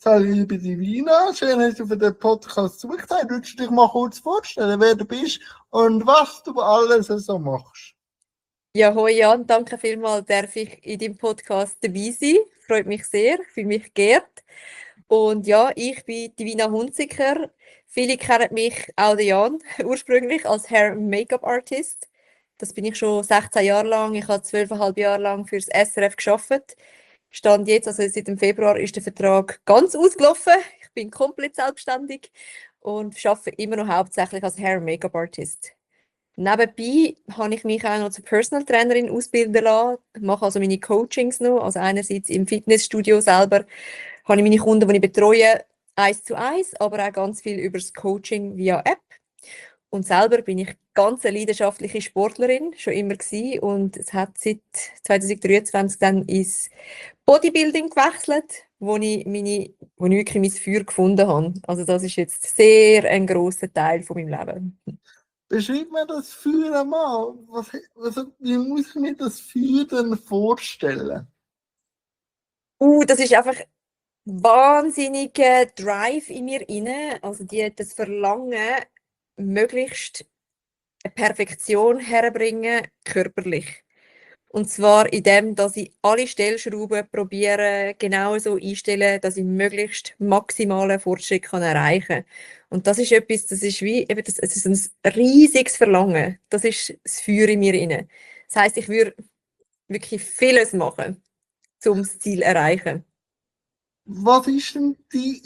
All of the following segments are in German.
Hallo liebe Divina, schön, dass du für den Podcast zugesagt. Würdest du dich mal kurz vorstellen, wer du bist und was du alles so machst? Ja, hoi Jan, danke vielmals, darf ich in deinem Podcast dabei sein. Freut mich sehr, fühle mich geehrt. Und ja, ich bin Divina Hunziker. Viele kennen mich, auch den Jan, ursprünglich als Hair- und Make-up-Artist. Das bin ich schon 16 Jahre lang. Ich habe 12,5 Jahre lang fürs SRF gearbeitet. Stand jetzt, also seit dem Februar, ist der Vertrag ganz ausgelaufen. Ich bin komplett selbstständig und arbeite immer noch hauptsächlich als Hair- und Make-up-Artist. Nebenbei habe ich mich auch noch zur Personal Trainerin ausbilden lassen. Ich mache also meine Coachings noch. Also einerseits im Fitnessstudio selber habe ich meine Kunden, die ich betreue, 1:1, aber auch ganz viel über das Coaching via App. Und selber bin ich ganz eine leidenschaftliche Sportlerin, schon immer gewesen. Und es hat seit 2023 dann ins Bodybuilding gewechselt, wo ich wirklich mein Feuer gefunden habe. Also das ist jetzt sehr ein grosser Teil von meinem Leben. Beschreib mir das Feuer mal. Wie muss ich mir das Feuer denn vorstellen? Das ist einfach wahnsinniger Drive in mir inne, also das Verlangen, möglichst eine Perfektion herbringen, körperlich. Und zwar in dem, dass ich alle Stellschrauben probiere, genau so einstellen, dass ich möglichst maximalen Fortschritt kann erreichen kann. Und das ist etwas, das ist wie, eben das, es ist ein riesiges Verlangen. Das ist das Feuer in mir inne. Das heisst, ich würde wirklich vieles machen, um das Ziel zu erreichen. Was ist denn die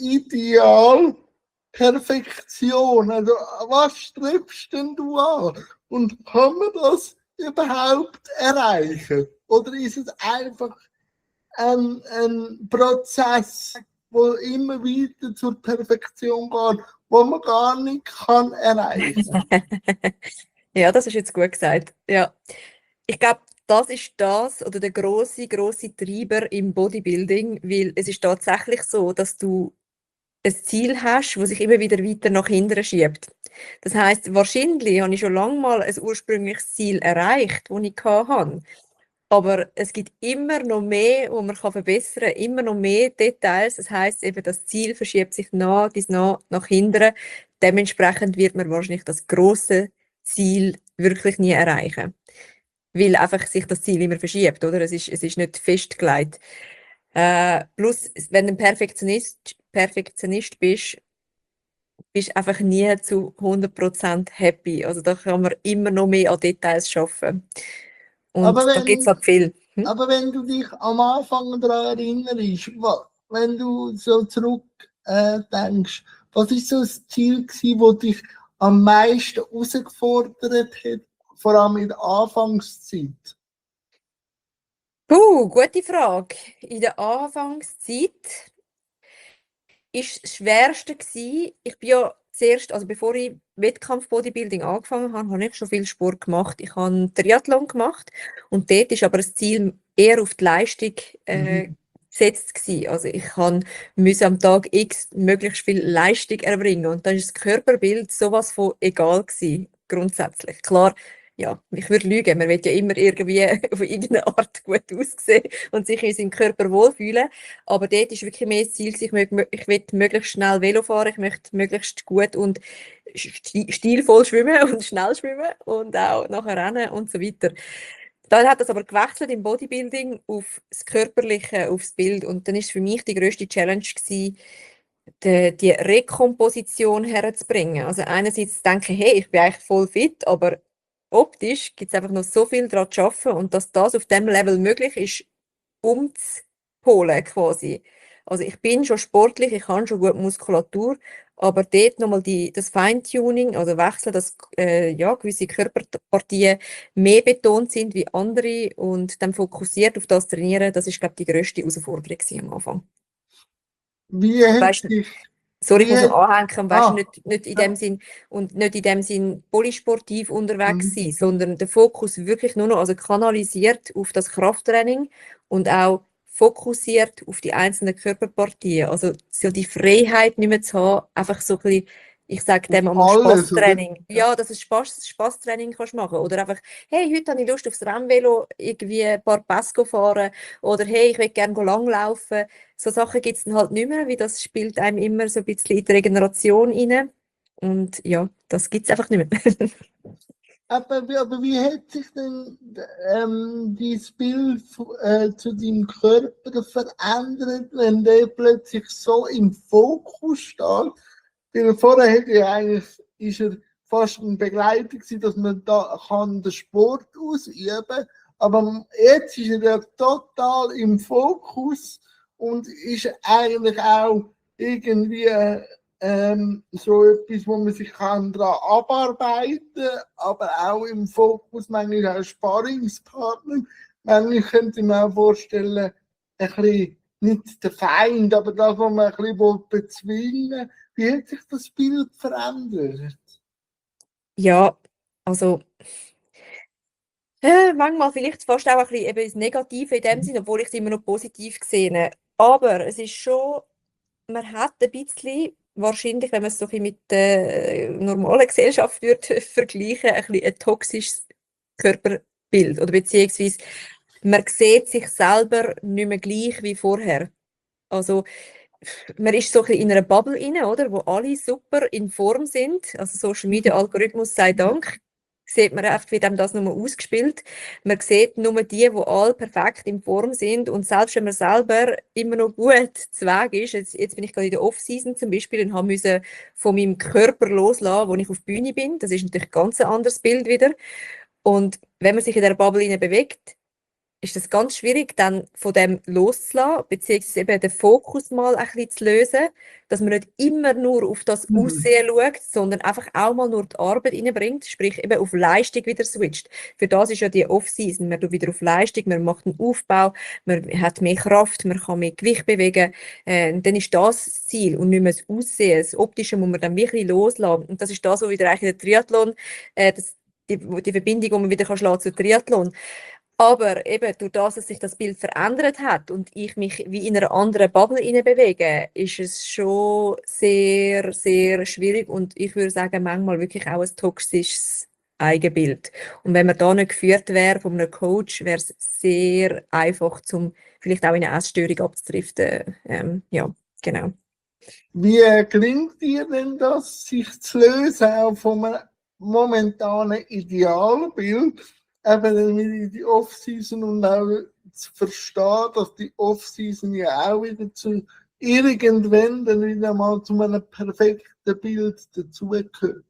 Idealperfektion? Also, was strebst denn du an? Und kann man das überhaupt erreichen? Oder ist es einfach ein Prozess, wo immer wieder zur Perfektion geht, wo man gar nicht kann erreichen? Ja, das ist jetzt gut gesagt. Ja. Ich glaube, das ist das oder der große Treiber im Bodybuilding, weil es ist tatsächlich so, dass du ein Ziel hast, das sich immer wieder weiter nach hinten schiebt. Das heißt, wahrscheinlich habe ich schon lange mal ein ursprüngliches Ziel erreicht, das ich hatte. Aber es gibt immer noch mehr, wo man verbessern kann, immer noch mehr Details. Das heißt eben, das Ziel verschiebt sich nach hinten. Dementsprechend wird man wahrscheinlich das große Ziel wirklich nie erreichen. Weil einfach sich das Ziel immer verschiebt, oder? Es ist nicht festgelegt. Plus, wenn du ein Perfektionist bist, bist du einfach nie zu 100% happy. Also da kann man immer noch mehr an Details arbeiten. Aber Und da gibt es halt viel. Aber wenn du dich am Anfang daran erinnerst, wenn du so zurück denkst, was ist so das Ziel gewesen, das dich am meisten herausgefordert hat, vor allem in der Anfangszeit? Gute Frage. In der Anfangszeit ist das Schwerste gewesen, ich bin ja zuerst, also bevor ich Wettkampf-Bodybuilding angefangen habe, habe ich schon viel Sport gemacht. Ich habe Triathlon gemacht und dort ist aber das Ziel eher auf die Leistung gesetzt gewesen. Also ich musste am Tag X möglichst viel Leistung erbringen und dann ist das Körperbild sowas von egal gewesen, grundsätzlich. Klar, ja, ich würde lügen, man will ja immer irgendwie auf irgendeine Art gut aussehen und sich in seinem Körper wohlfühlen. Aber dort ist wirklich mehr das Ziel, ich möchte möglichst schnell Velo fahren, ich möchte möglichst gut und stilvoll schwimmen und schnell schwimmen und auch nachher rennen und so weiter. Dann hat das aber gewechselt im Bodybuilding auf das Körperliche, aufs Bild. Und dann ist für mich die grösste Challenge gewesen, die Rekomposition herzubringen. Also einerseits denken, hey, ich bin eigentlich voll fit, aber optisch gibt es einfach noch so viel daran zu arbeiten und dass das auf dem Level möglich ist, umzuholen quasi. Also ich bin schon sportlich, ich habe schon gut Muskulatur, aber dort nochmal das Feintuning, also wechseln, dass ja, gewisse Körperpartien mehr betont sind wie andere und dann fokussiert auf das trainieren, das ist, glaube ich, die grösste Herausforderung am Anfang. Wie hat Weißt, dich, sorry, ich wie muss noch hat, anhängen, weißt, ah, nicht in dem ja, Sinn und nicht in dem Sinn polysportiv unterwegs mhm. sein, sondern der Fokus wirklich nur noch, also kanalisiert auf das Krafttraining und auch fokussiert auf die einzelnen Körperpartien. Also so die Freiheit nicht mehr zu haben, einfach so ein bisschen Ich sage Auf dem einmal alles, oder? Spaßtraining. Ja, dass du Spaßtraining kannst machen. Oder einfach, hey, heute habe ich Lust aufs Rennvelo, irgendwie ein paar Pässe fahren. Oder hey, ich will gerne langlaufen. So Sachen gibt es dann halt nicht mehr, weil das spielt einem immer so ein bisschen in die Regeneration rein. Und ja, das gibt es einfach nicht mehr. Aber wie hat sich denn dieses Bild zu deinem Körper verändert, wenn der plötzlich so im Fokus steht? Weil vorher hätte ja eigentlich, ist er fast ein Begleiter gewesen, dass man da kann den Sport ausüben kann. Aber jetzt ist er ja total im Fokus und ist eigentlich auch irgendwie so etwas, wo man sich daran abarbeiten kann, aber auch im Fokus manchmal auch Sparringspartner. Manchmal könnte ich mir auch vorstellen, ein bisschen, nicht der Feind, aber das, was man ein bisschen bezwingen will. Wie hat sich das Bild verändert? Ja, also manchmal vielleicht fast auch ein bisschen eben das Negative in dem Sinne, obwohl ich es immer noch positiv sehe. Aber es ist schon, man hat ein bisschen, wahrscheinlich, wenn man es so ein bisschen mit der normalen Gesellschaft würde vergleichen, ein bisschen ein toxisches Körperbild. Oder beziehungsweise man sieht sich selber nicht mehr gleich wie vorher. Also man ist so ein bisschen in einer Bubble rein, oder, wo alle super in Form sind. Also Social Media Algorithmus sei Dank, sieht man einfach, wie dem das nur ausgespielt. Man sieht nur die, die alle perfekt in Form sind und selbst wenn man selber immer noch gut zu Weg ist, jetzt bin ich gerade in der Off-Season zum Beispiel und habe müssen von meinem Körper loslassen, wo ich auf die Bühne bin. Das ist natürlich ein ganz anderes Bild wieder. Und wenn man sich in der Bubble hinein bewegt, ist das ganz schwierig, dann von dem loszulassen, beziehungsweise eben den Fokus mal ein bisschen zu lösen, dass man nicht immer nur auf das Aussehen schaut, sondern einfach auch mal nur die Arbeit reinbringt, sprich eben auf Leistung wieder switcht. Für das ist ja die Off-Season, man tut wieder auf Leistung, man macht einen Aufbau, man hat mehr Kraft, man kann mehr Gewicht bewegen, und dann ist das das Ziel und nicht mehr das Aussehen, das Optische muss man dann wirklich loslassen. Und das ist das, was wieder eigentlich in der Triathlon, die Verbindung, die man wieder schlagen kann zu Triathlon. Aber eben durch das, dass sich das Bild verändert hat und ich mich wie in einer anderen Bubble bewege, ist es schon sehr, sehr schwierig und ich würde sagen, manchmal wirklich auch ein toxisches Eigenbild. Und wenn man da nicht geführt wäre von einem Coach, wäre es sehr einfach, zum vielleicht auch in eine Essstörung abzudriften. Ja, genau. Wie gelingt dir denn das, sich zu lösen auch von einem momentanen Idealbild, eben dann wieder in die Off-Season und auch zu verstehen, dass die Off-Season ja auch wieder zu irgendwann dann wieder mal zu einem perfekten Bild dazugehört?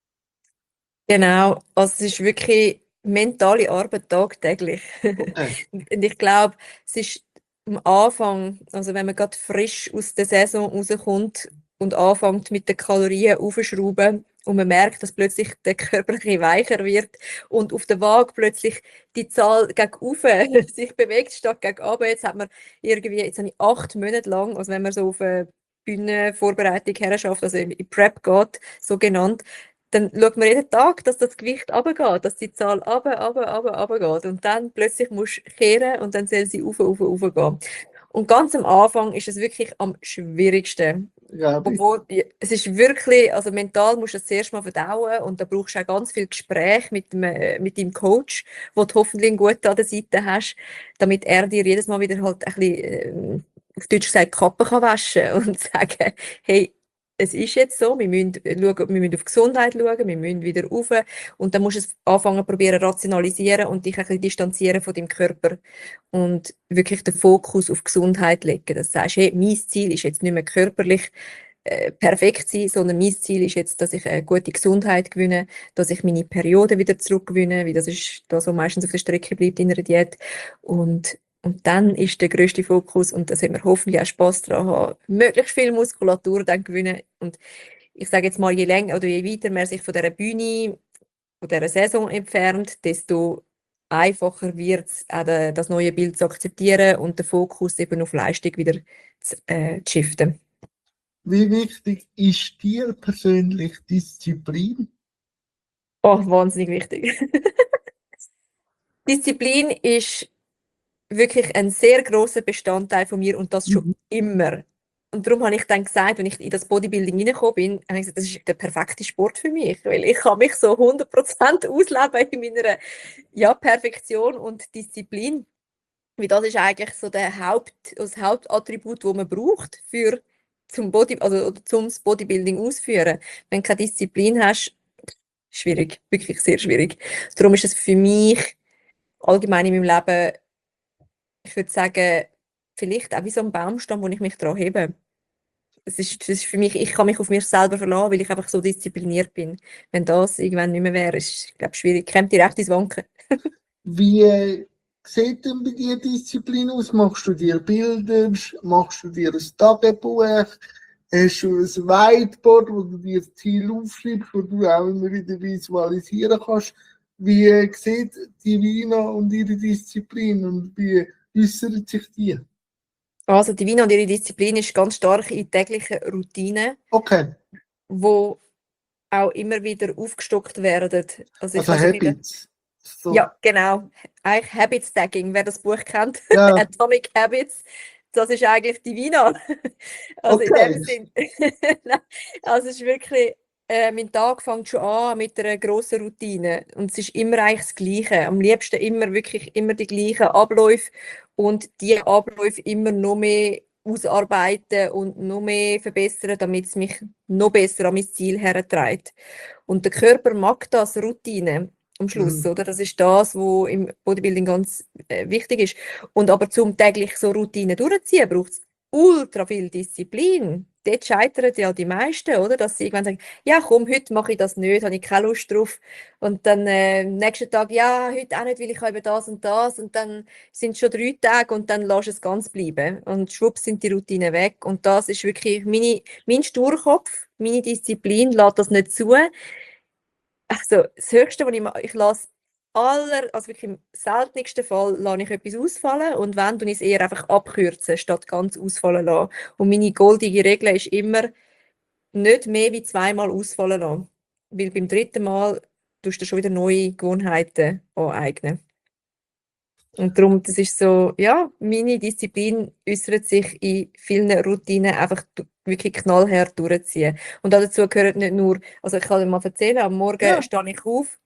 Genau, also es ist wirklich mentale Arbeit tagtäglich. Okay. Und ich glaube, es ist am Anfang, also wenn man gerade frisch aus der Saison rauskommt und anfängt mit den Kalorien aufzuschrauben und man merkt, dass plötzlich der Körper ein bisschen weicher wird und auf der Waage plötzlich die Zahl gegen oben sich bewegt statt gegen runter. Jetzt hat man irgendwie, jetzt habe ich 8 Monate lang, also wenn man so auf eine Bühnenvorbereitung herschafft, also in Prep geht, so genannt, dann schaut man jeden Tag, dass das Gewicht runtergeht, dass die Zahl runtergeht. Und dann plötzlich musst du kehren und dann soll sie rauf gehen. Und ganz am Anfang ist es wirklich am schwierigsten. Ja, Obwohl, es ist wirklich, also mental musst du das zuerst mal verdauen und da brauchst du auch ganz viel Gespräch mit deinem Coach, wo du hoffentlich einen guten an der Seite hast, damit er dir jedes Mal wieder halt ein bisschen, auf Deutsch gesagt, die Kappe kann waschen und sagen, hey, es ist jetzt so, wir müssen schauen, wir müssen auf Gesundheit schauen, wir müssen wieder rauf und dann musst du es anfangen, probieren rationalisieren und dich ein bisschen distanzieren von deinem Körper und wirklich den Fokus auf Gesundheit legen. Das heißt, hey, mein Ziel ist jetzt nicht mehr körperlich perfekt sein, sondern mein Ziel ist jetzt, dass ich eine gute Gesundheit gewinne, dass ich meine Periode wieder zurückgewinne, weil das ist das, was meistens auf der Strecke bleibt in einer Diät. Und dann ist der grösste Fokus, und da sollten wir hoffentlich auch Spass daran haben, möglichst viel Muskulatur dann gewinnen. Und ich sage jetzt mal, je länger oder je weiter man sich von dieser Bühne, von dieser Saison entfernt, desto einfacher wird es, auch das neue Bild zu akzeptieren und den Fokus eben auf Leistung wieder zu shiften. wie wichtig ist dir persönlich Disziplin? Oh, wahnsinnig wichtig. Disziplin ist wirklich ein sehr großer Bestandteil von mir und das schon immer. Und darum habe ich dann gesagt, wenn ich in das Bodybuilding reingekommen bin, habe ich gesagt, das ist der perfekte Sport für mich, weil ich kann mich so 100% ausleben in meiner Perfektion und Disziplin. Weil das ist eigentlich so das Hauptattribut, das man braucht zum Bodybuilding ausführen. Wenn du keine Disziplin hast, schwierig, wirklich sehr schwierig. Darum ist es für mich allgemein in meinem Leben, ich würde sagen, vielleicht auch wie so ein Baumstamm, wo ich mich daran hebe. Das ist für mich, ich kann mich auf mich selber verlassen, weil ich einfach so diszipliniert bin. Wenn das irgendwann nicht mehr wäre, ist es, glaube ich, schwierig. Kommt direkt ins Wanken. Wie sieht denn bei dir Disziplin aus? Machst du dir Bilder? Machst du dir ein Tagebuch? Hast du ein Whiteboard, wo du dir das Ziel aufschreibst, wo du auch immer wieder visualisieren kannst? Wie sieht die Divina und ihre Disziplin und wie äußert sich die? Also die Divina und ihre Disziplin ist ganz stark in täglichen Routinen, Okay, wo auch immer wieder aufgestockt werden. Also ich also habe so ein bisschen, Habits. So, ja, genau. Eigentlich Habit Stacking, wer das Buch kennt, ja, Atomic Habits, das ist eigentlich die Divina. Also in okay. dem Sinn. Nein, also es ist wirklich, mein Tag fängt schon an mit einer grossen Routine und es ist immer eigentlich das Gleiche. Am liebsten immer wirklich immer die gleichen Abläufe und die Abläufe immer noch mehr ausarbeiten und noch mehr verbessern, damit es mich noch besser an mein Ziel herträgt. Und der Körper mag das, Routine am Schluss, Mhm. oder? Das ist das, was im Bodybuilding ganz wichtig ist. Und aber zum täglich so Routine durchziehen, braucht es ultra viel Disziplin. Dort scheitern ja die meisten, oder? Dass sie irgendwann sagen, ja komm, heute mache ich das nicht, habe ich keine Lust drauf. Und dann am nächsten Tag, ja, heute auch nicht, weil ich habe eben das und das. Und dann sind es schon 3 Tage und dann lass es ganz bleiben. Und schwupps sind die Routinen weg. Und das ist wirklich mein Sturkopf, meine Disziplin lässt das nicht zu. Also das Höchste, was ich mache, ich lasse also wirklich im seltensten Fall lasse ich etwas ausfallen und wenn, tue ich es eher einfach abkürzen, statt ganz ausfallen lassen. Und meine goldige Regel ist immer, nicht mehr wie 2-mal ausfallen lassen. Weil beim 3. Mal tust du schon wieder neue Gewohnheiten aneignen. Und darum, das ist so, ja, meine Disziplin äußert sich in vielen Routinen einfach wirklich knallhart durchziehen. Und dazu gehört nicht nur, also ich kann dir mal erzählen, am Morgen Ja, stehe ich auf,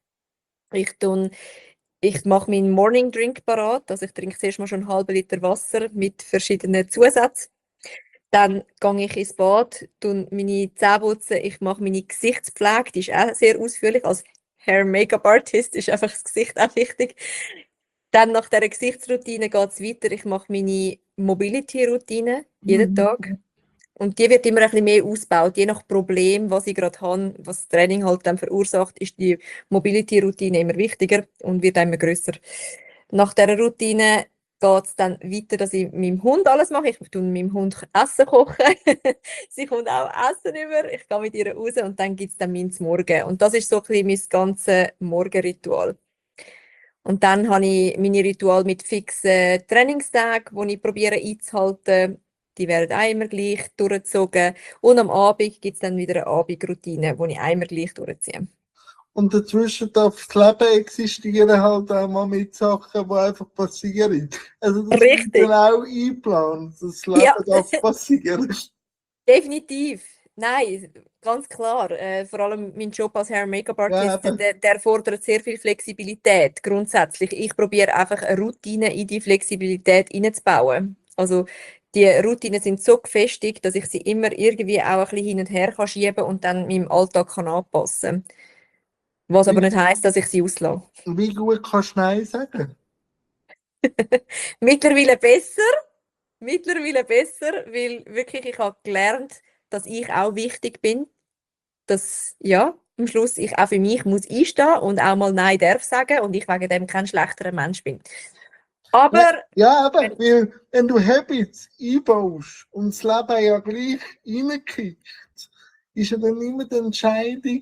ich mache meinen Morning Drink parat, also ich trinke zuerst mal schon 1/2 Liter Wasser mit verschiedenen Zusätzen. Dann gehe ich ins Bad, tue meine Zähne putzen, ich mache meine Gesichtspflege, die ist auch sehr ausführlich. Als Hair-Make-up-Artist ist einfach das Gesicht auch wichtig. Dann nach dieser Gesichtsroutine geht es weiter. Ich mache meine Mobility-Routine jeden Tag. Und die wird immer ein bisschen mehr ausgebaut. Je nach Problem, was ich gerade habe, was das Training halt dann verursacht, ist die Mobility-Routine immer wichtiger und wird immer grösser. Nach dieser Routine geht es dann weiter, dass ich mit meinem Hund alles mache. Ich tue meinem Hund Essen kochen. Sie kommt auch Essen über. Ich gehe mit ihr raus und dann gibt es dann meins Morgen. Und das ist so ein bisschen mein ganzes Morgenritual. Und dann habe ich meine Rituale mit fixen Trainingstagen, die ich probiere einzuhalten. Die werden auch immer gleich durchgezogen. Und am Abend gibt es dann wieder eine Abendroutine, die ich auch immer gleich durchziehe. und dazwischen darf das Leben existieren, halt auch mal mit Sachen, die einfach passieren. Also das wird dann Richtig. auch einplanen, das Ja, Leben darf passieren. definitiv. Nein, ganz klar. Vor allem mein Job als Ja, Hair-Make-up-Artist, eben. der fordert sehr viel Flexibilität grundsätzlich. Ich probiere einfach eine Routine in die Flexibilität einzubauen. Also die Routinen sind so gefestigt, dass ich sie immer irgendwie auch ein bisschen hin und her kann schieben und dann meinem Alltag kann anpassen. Was aber Wie, nicht heisst, dass ich sie auslasse. wie gut kannst du Nein sagen? Mittlerweile besser. Mittlerweile besser, weil wirklich ich habe gelernt, dass ich auch wichtig bin, dass ja, am Schluss ich auch für mich muss einstehen und auch mal Nein darf sagen und ich wegen dem kein schlechterer Mensch bin. Ja, Aber ja, eben, wenn, weil wenn du Habits einbaust und das Leben ja gleich reinkickt, ist ja dann immer die Entscheidung,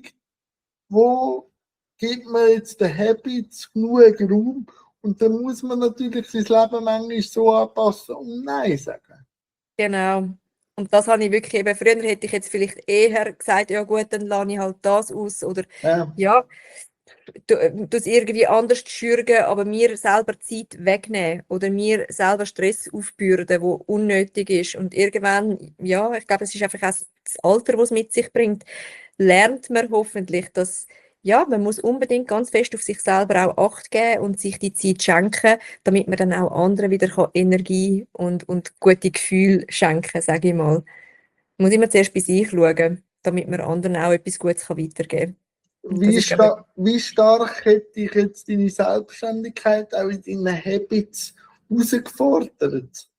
wo gibt man jetzt den Habits genug Raum und dann muss man natürlich sein Leben manchmal so anpassen und Nein sagen. genau. Und das habe ich wirklich eben, früher hätte ich jetzt vielleicht eher gesagt, ja gut, dann lasse ich halt das aus oder Ja. ja. das irgendwie anders schürgen, aber mir selber Zeit wegnehmen oder mir selber Stress aufbürden, der unnötig ist. Und irgendwann, ja, ich glaube, es ist einfach auch das Alter, was es mit sich bringt, lernt man hoffentlich, dass ja, man muss unbedingt ganz fest auf sich selber auch Acht geben und sich die Zeit schenken, damit man dann auch anderen wieder Energie und gute Gefühle schenken, sage ich mal. Man muss immer zuerst bei sich schauen, damit man anderen auch etwas Gutes weitergeben kann. Und das ist, glaube ich, Wie stark hätte dich jetzt deine Selbstständigkeit auch in deinen Habits herausgefordert?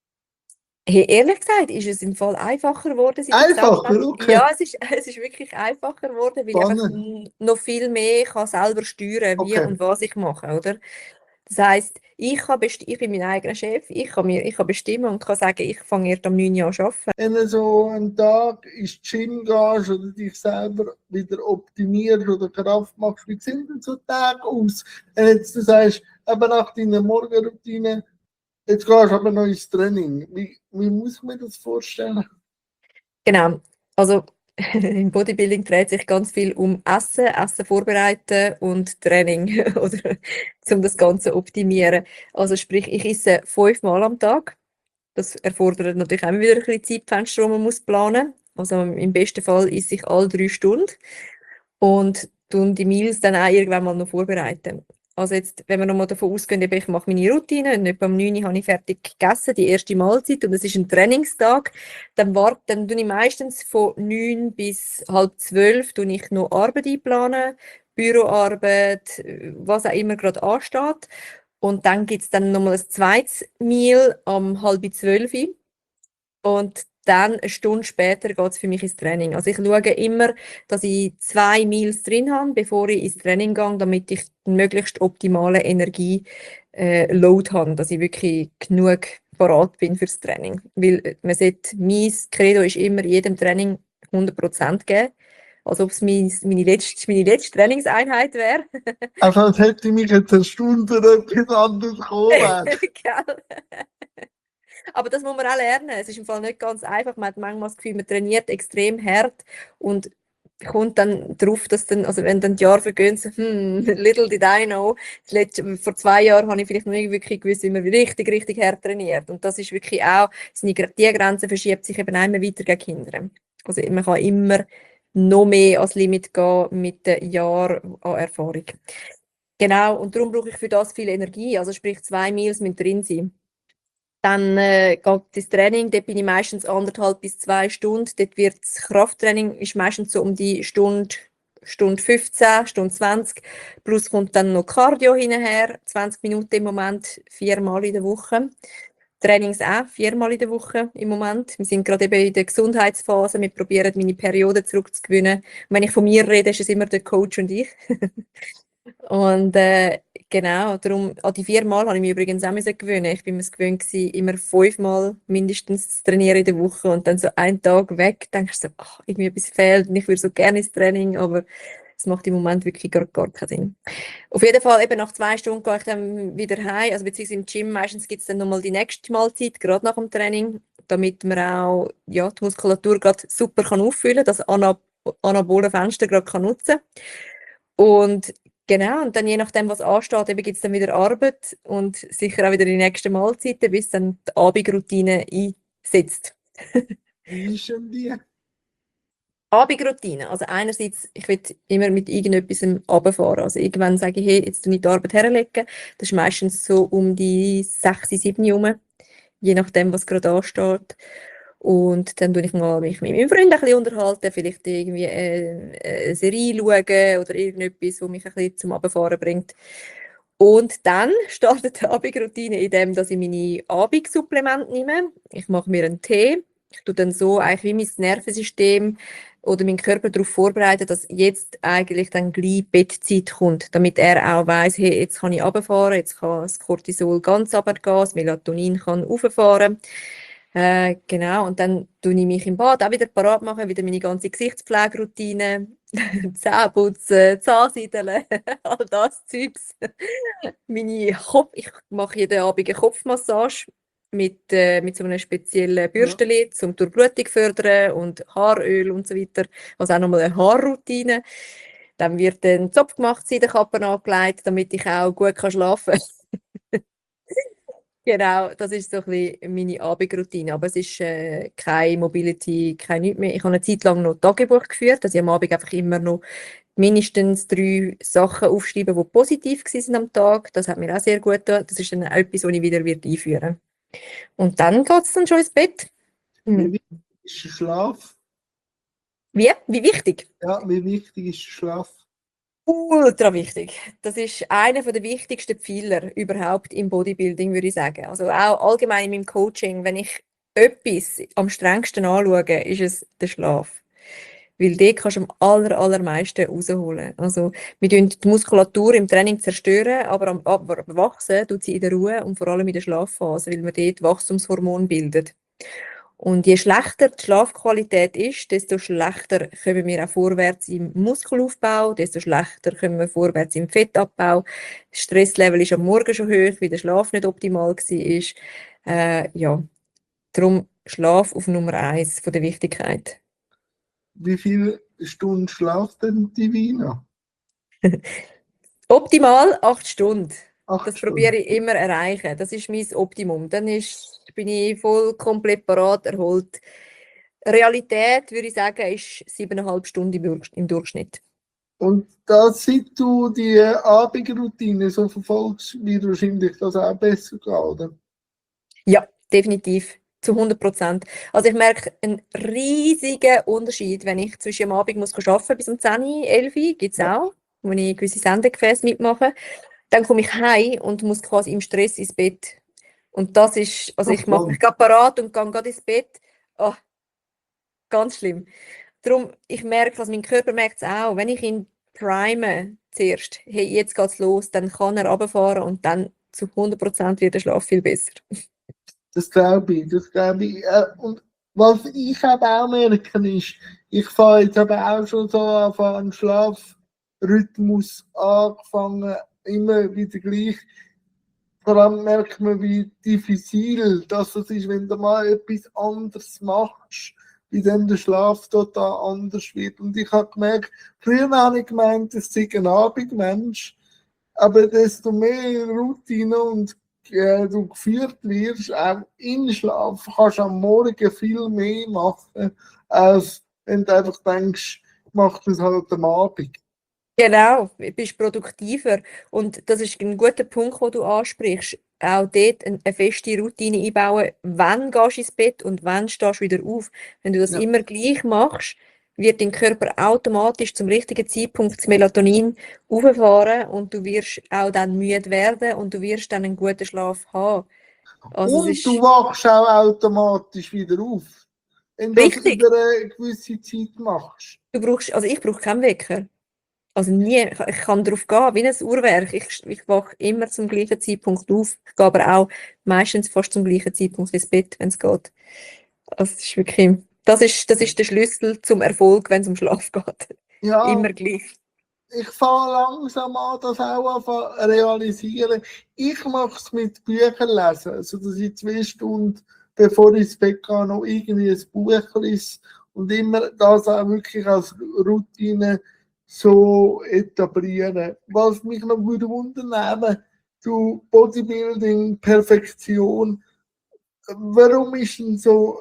hey, ehrlich gesagt, ist es im Fall einfacher geworden, seit ich Einfacher, selbstständig okay. Ja, es ist wirklich einfacher geworden, weil ich einfach Spannend. noch viel mehr kann selber steuern, wie Okay. und was ich mache, oder? Das heisst, ich bin mein eigener Chef, ich kann bestimmen und kann sagen, ich fange erst am 9 Uhr an zu arbeiten. Wenn du so einen Tag ins Gym gehst oder dich selber wieder optimierst oder Kraft machst, wie sehen denn so Tage aus? Wenn jetzt du sagst, eben nach deiner Morgenroutine, jetzt gehst du aber noch ins Training. Wie muss ich mir das vorstellen? Genau, also im Bodybuilding dreht sich ganz viel um Essen, Essen vorbereiten und Training, oder um das Ganze zu optimieren. Also sprich, ich esse 5-mal am Tag. Das erfordert natürlich auch wieder ein bisschen Zeitfenster, die man muss planen muss. Also im besten Fall esse ich alle 3 Stunden und tun die Meals dann auch irgendwann mal noch vorbereiten. Also jetzt, wenn wir nochmal davon ausgehen, eben, ich mache meine Routine und etwa um 9 Uhr habe ich fertig gegessen, die erste Mahlzeit, und es ist ein Trainingstag, dann tue ich meistens von 9 bis halb 12 tue ich noch Arbeit einplanen, Büroarbeit, was auch immer gerade ansteht. Und dann gibt es dann nochmal ein zweites Meal um halb 12 Uhr. Und dann eine Stunde später geht es für mich ins Training. Also ich schaue immer, dass ich 2 Meals drin habe, bevor ich ins Training gehe, damit ich den möglichst optimalen Energie-Load habe, dass ich wirklich genug parat bin fürs Training. Weil man sieht, mein Credo ist immer, jedem Training 100% geben. Als ob es meine letzte Trainingseinheit wäre. Also als hätte ich mich jetzt eine Stunde etwas anderes gekommen. Gell? Aber das muss man auch lernen. Es ist im Fall nicht ganz einfach. Man hat manchmal das Gefühl, man trainiert extrem hart und kommt dann darauf, dass dann, also wenn dann die Jahre vergehen, so, little did I know, vor 2 Jahren habe ich vielleicht noch nicht wirklich gewusst, wie man richtig hart trainiert. Und das ist wirklich auch, die Grenze verschiebt sich eben immer weiter gegen Kinder. Also man kann immer noch mehr ans Limit gehen mit den Jahren an Erfahrung. Genau, und darum brauche ich für das viel Energie. Also sprich, 2 Meals müssen drin sein. Dann geht das Training, dort bin ich meistens 1,5 bis 2 Stunden. Dort wird das Krafttraining ist meistens so um die Stunde 15, Stunde 20. Plus kommt dann noch Cardio hinterher, 20 Minuten im Moment, 4-mal in der Woche. Trainings auch 4-mal in der Woche im Moment. Wir sind gerade eben in der Gesundheitsphase. Wir probieren, meine Periode zurückzugewinnen. Und wenn ich von mir rede, ist es immer der Coach und ich. Und genau, darum, an die 4-mal habe ich mich übrigens auch gewöhnen. Ich bin mir es gewöhnt gewesen, immer 5-mal mindestens zu trainieren in der Woche und dann so einen Tag weg, denkst du so, ach, irgendwie etwas fehlt und ich würde so gerne ins Training, aber es macht im Moment wirklich gar keinen Sinn. Auf jeden Fall, eben nach 2 Stunden gehe ich dann wieder heim, also beziehungsweise im Gym, meistens gibt es dann nochmal die nächste Mahlzeit, gerade nach dem Training, damit man auch ja, die Muskulatur gerade super kann auffüllen kann, das anabole Fenster gerade kann nutzen. Und genau, und dann je nachdem, was ansteht, eben gibt es dann wieder Arbeit und sicher auch wieder die nächsten Mahlzeiten, bis dann die Abendroutine einsetzt. Wie ist denn die? Abendroutine, also einerseits, ich will immer mit irgendetwas runterfahren. Also irgendwann sage ich, hey, jetzt tue ich die Arbeit herlegen. Das ist meistens so um die 6, 7 herum, je nachdem, was gerade ansteht. Und dann tue ich mal mich mit meinem Freund ein bisschen unterhalten, vielleicht irgendwie eine Serie schauen oder irgendetwas, was mich ein bisschen zum Runterfahren bringt. Und dann startet die Abendroutine in dem, dass ich meine Abendsupplemente nehme. Ich mache mir einen Tee. Ich tue dann so eigentlich wie mein Nervensystem oder meinen Körper darauf vorbereiten, dass jetzt eigentlich dann gleich Bettzeit kommt, damit er auch weiss, hey, jetzt kann ich runterfahren, jetzt kann das Cortisol ganz runtergehen, das Melatonin kann rauffahren. Genau, und dann tue ich mich im Bad auch wieder parat machen, wieder meine ganze Gesichtspflegeroutine, Zähne putzen, Zahnseideln, all das Zeugs. Ich mache jeden Abend eine Kopfmassage mit so einem speziellen Bürsteli, um die Durchblutung zu fördern und Haaröl und so weiter. Also auch nochmal eine Haarroutine. Dann wird ein Zopf gemacht, Seidenkappe angelegt, damit ich auch gut schlafen kann. Genau, das ist so ein bisschen meine Abendroutine. Aber es ist keine Mobility, kein nichts mehr. Ich habe eine Zeit lang noch Tagebuch geführt, dass ich am Abend einfach immer noch mindestens 3 Sachen aufschreiben, die positiv waren am Tag. Das hat mir auch sehr gut getan. Das ist dann auch etwas, was ich wieder einführen werde. Und dann geht es dann schon ins Bett. Wie wichtig ist der Schlaf? Wie? Wie wichtig? Ja, wie wichtig ist der Schlaf? Ultra wichtig. Das ist einer der wichtigsten Pfeiler überhaupt im Bodybuilding, würde ich sagen. Also auch allgemein in meinem Coaching, wenn ich etwas am strengsten anschaue, ist es der Schlaf. Weil dort kannst du am allermeisten rausholen. Also, wir tun die Muskulatur im Training zerstören, aber wachsen tut sie in der Ruhe und vor allem in der Schlafphase, weil man dort Wachstumshormon bildet. Und je schlechter die Schlafqualität ist, desto schlechter kommen wir auch vorwärts im Muskelaufbau, desto schlechter kommen wir vorwärts im Fettabbau. Das Stresslevel ist am Morgen schon hoch, weil der Schlaf nicht optimal war. Ja, darum Schlaf auf Nummer 1 von der Wichtigkeit. Wie viele Stunden schlaft denn die Wiener? Optimal 8 Stunden. 8 Das Stunden. probiere ich immer zu erreichen. Das ist mein Optimum. Dann bin ich voll komplett parat, erholt. Realität, würde ich sagen, ist 7,5 Stunden im Durchschnitt. Und da, seit du die Abendroutine so verfolgst, wird wahrscheinlich das auch besser gehen, oder? Ja, definitiv. Zu 100%. Also ich merke einen riesigen Unterschied, wenn ich zwischen am Abend muss arbeiten bis um 10, 11, gibt es Ja. auch, wo ich gewisse Sendegefäße mitmache. Dann komme ich heim und muss quasi im Stress ins Bett. Und das ist, also ich mache mich gerade parat und gehe gerade ins Bett. Oh, ganz schlimm. Darum, ich merke, also mein Körper merkt es auch, wenn ich ihn prime zuerst, hey, jetzt geht's los, dann kann er runterfahren und dann zu 100% wird der Schlaf viel besser. Das glaube ich, das glaube ich. Und was ich aber auch merke, ist, ich fahre jetzt aber auch schon so auf einen Schlafrhythmus angefangen, immer wieder gleich. Vor allem merkt man, wie diffizil das ist, wenn du mal etwas anderes machst, wie dann der Schlaf total anders wird. Und ich habe gemerkt, früher habe ich gemeint, es sei ein Abendmensch, aber desto mehr Routine und du geführt wirst, auch im Schlaf, kannst du am Morgen viel mehr machen, als wenn du einfach denkst, mach das halt am Abend. Genau, du bist produktiver. Und das ist ein guter Punkt, den du ansprichst. Auch dort eine feste Routine einbauen. Wann gehst du ins Bett und wann stehst du wieder auf? Wenn du das Ja. immer gleich machst, wird dein Körper automatisch zum richtigen Zeitpunkt das Melatonin auffahren und du wirst auch dann müde werden und du wirst dann einen guten Schlaf haben. Also es Und du ist wachst auch automatisch wieder auf, wenn du das richtig. über eine gewisse Zeit machst. Also ich brauche keinen Wecker. Also nie, ich kann darauf gehen, wie ein Uhrwerk. Ich wache immer zum gleichen Zeitpunkt auf. Ich gehe aber auch meistens fast zum gleichen Zeitpunkt ins Bett, wenn es geht. Also es ist wirklich, das ist der Schlüssel zum Erfolg, wenn es um Schlaf geht. Ja, Immer gleich. ich fange langsam an, das auch zu realisieren. Ich mache es mit Büchern lesen, also dass ich 2 Stunden, bevor ich ins Bett gehe, noch irgendwie ein Buch lese und immer das auch wirklich als Routine so etablieren. Was mich noch würde wundern, du Bodybuilding, Perfektion, warum ist denn so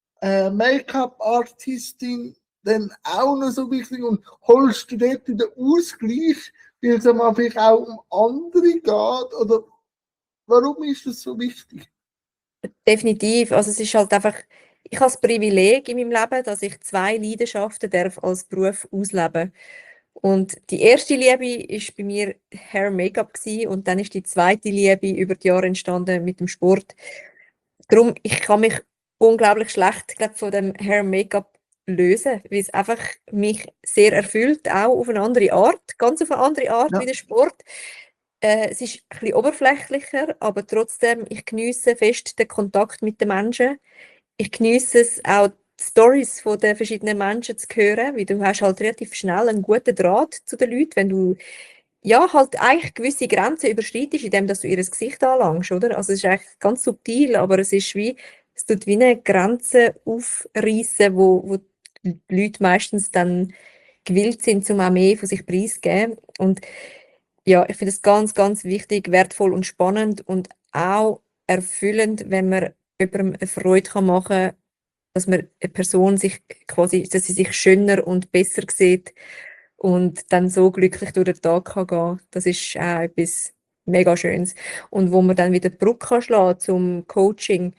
Make-up-Artistin dann auch noch so wichtig und holst du dort den Ausgleich, weil es am vielleicht auch um andere geht? Oder warum ist das so wichtig? Definitiv. Also es ist halt einfach, ich habe das Privileg in meinem Leben, dass ich 2 Leidenschaften darf als Beruf ausleben. Und die erste Liebe ist bei mir Hair Make-up gewesen, und dann ist die zweite Liebe über die Jahre entstanden mit dem Sport. Darum, ich kann mich unglaublich schlecht, glaub, von dem Hair Make-up lösen, weil es einfach mich sehr erfüllt, auch auf eine andere Art, ganz auf eine andere Art Ja. wie der Sport. Es ist ein bisschen oberflächlicher, aber trotzdem, ich geniesse fest den Kontakt mit den Menschen. Ich geniesse es auch, die Storys von den verschiedenen Menschen zu hören, weil du hast halt relativ schnell einen guten Draht zu den Leuten, wenn du ja halt eigentlich gewisse Grenzen überschreitest, indem dass du ihr Gesicht anlangst, oder? Also es ist eigentlich ganz subtil, aber es tut wie eine Grenze aufreißen, wo die Leute meistens dann gewillt sind, um auch mehr von sich preiszugeben. Und ja, ich finde es ganz, ganz wichtig, wertvoll und spannend und auch erfüllend, wenn man jemandem eine Freude machen kann, dass man eine Person sich quasi, dass sie sich schöner und besser sieht und dann so glücklich durch den Tag kann gehen. Das ist auch etwas mega Schönes. Und wo man dann wieder die Brücke kann schlagen zum Coaching.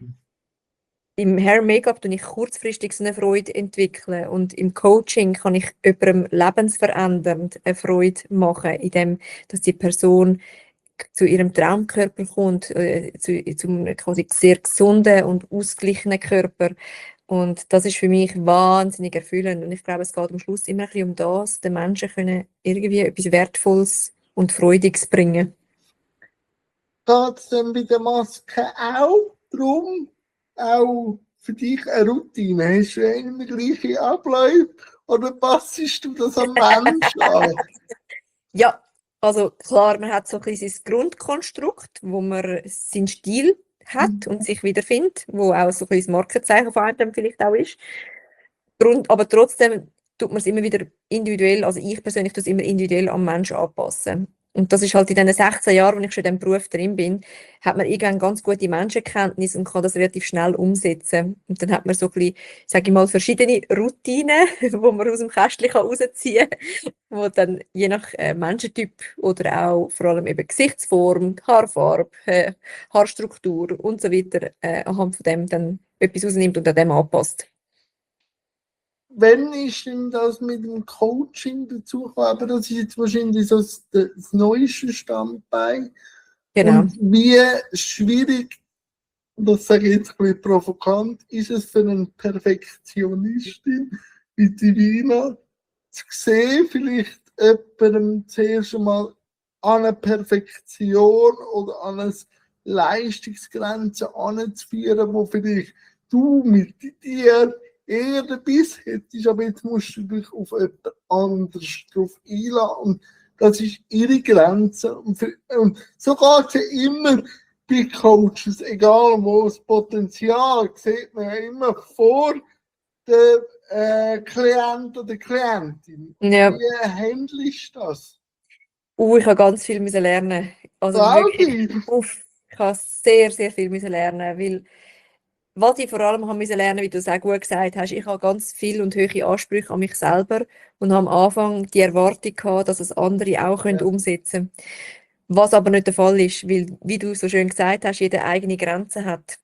Im Hair Make-up tue ich kurzfristig so eine Freude entwickeln und im Coaching kann ich jemandem lebensverändernd eine Freude machen, indem dass die Person zu ihrem Traumkörper kommt, zu einem quasi sehr gesunden und ausgeglichenen Körper. Und das ist für mich wahnsinnig erfüllend. Und ich glaube, es geht am Schluss immer ein bisschen um das, den Menschen können irgendwie etwas Wertvolles und Freudiges bringen. Geht es denn bei der Maske auch darum, auch für dich eine Routine? Hast du immer gleiche Abläufe oder passest du das am Menschen an? Ja, also klar, man hat so ein bisschen sein Grundkonstrukt, wo man seinen Stil hat und sich wiederfindet, wo auch so ein bisschen das Markenzeichen von einem vielleicht auch ist. Aber trotzdem tut man es immer wieder individuell, also ich persönlich tue es immer individuell am Menschen anpassen. Und das ist halt in den 16 Jahren, wo ich schon in diesem Beruf drin bin, hat man irgendwann ganz gute Menschenkenntnis und kann das relativ schnell umsetzen. Und dann hat man so ein bisschen, sage ich mal, verschiedene Routinen, wo man aus dem Kästchen rausziehen kann, wo dann je nach Menschentyp oder auch vor allem eben Gesichtsform, Haarfarbe, Haarstruktur und so weiter anhand von dem dann etwas rausnimmt und an dem anpasst. Wenn ist denn das mit dem Coaching dazu gekommen? Aber das ist jetzt wahrscheinlich so das neueste Standbein. Genau. Und wie schwierig, das sage ich jetzt ein bisschen provokant, ist es für eine Perfektionistin wie die Divina zu sehen, vielleicht jemandem zuerst einmal an eine Perfektion oder an eine Leistungsgrenze anzuführen, wo vielleicht du mit dir eher Biss hättest, aber jetzt musst du dich auf jemand anderes drauf einladen. Und das ist ihre Grenze. Und so geht es ja immer bei Coaches, egal wo, das Potenzial sieht man ja immer vor der Klient oder Klientin. Ja. Wie handelst du das? Ich habe ganz viel müssen lernen. Also wirklich, ich habe sehr, sehr viel müssen lernen, weil was ich vor allem habe müssen lernen, wie du es auch gut gesagt hast, ich habe ganz viel und hohe Ansprüche an mich selber und habe am Anfang die Erwartung gehabt, dass es andere auch umsetzen können. Was aber nicht der Fall ist, weil, wie du so schön gesagt hast, jeder eigene Grenzen hat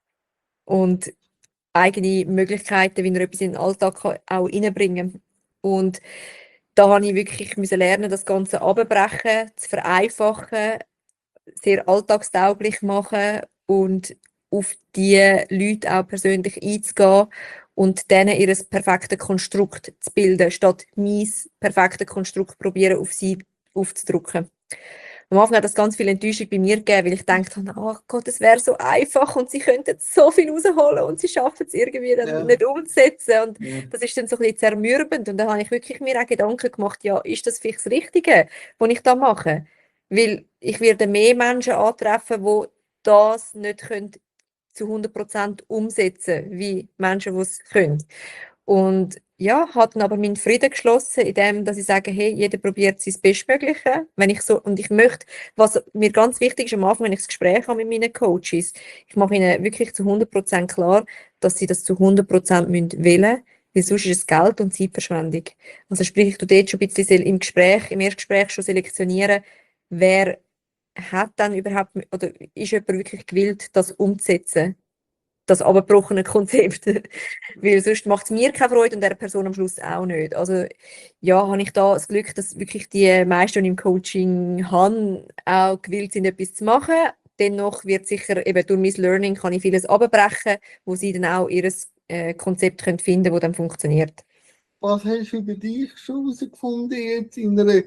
und eigene Möglichkeiten, wie er etwas in den Alltag auch reinbringen kann. Und da habe ich wirklich müssen lernen, das Ganze abzubrechen, zu vereinfachen, sehr alltagstauglich machen und auf die Leute auch persönlich einzugehen und denen ihr perfektes Konstrukt zu bilden, statt mein perfektes Konstrukt probieren auf sie aufzudrücken. Am Anfang hat das ganz viel Enttäuschung bei mir gegeben, weil ich dachte, oh Gott, es wäre so einfach und sie könnten so viel rausholen und sie schaffen es irgendwie dann nicht umzusetzen. Und das ist dann so ein bisschen zermürbend. Und dann habe ich wirklich mir auch Gedanken gemacht, ja, ist das vielleicht das Richtige, was ich da mache? Weil ich werde mehr Menschen antreffen, die das nicht können zu 100% umsetzen, wie Menschen, die es können. Und ja, hatten aber meinen Frieden geschlossen, indem dass ich sage, hey, jeder probiert sein Bestmögliche. Wenn ich so, und ich möchte, was mir ganz wichtig ist am Anfang, wenn ich das Gespräch habe mit meinen Coaches, ich mache ihnen wirklich zu 100% klar, dass sie das zu 100% wählen müssen, weil sonst ist es Geld und Zeitverschwendung. Also sprich, du dort schon ein bisschen im Gespräch, im Erstgespräch schon selektionieren, wer hat dann überhaupt, oder ist jemand wirklich gewillt, das umzusetzen? Das abgebrochene Konzept. Weil sonst macht es mir keine Freude und der Person am Schluss auch nicht. Also ja, habe ich da das Glück, dass wirklich die meisten, die im Coaching haben, auch gewillt sind, etwas zu machen. Dennoch wird sicher, eben durch mein Learning kann ich vieles abbrechen, wo sie dann auch ihr Konzept können finden, das dann funktioniert. Was hast du über dich schon herausgefunden jetzt in einer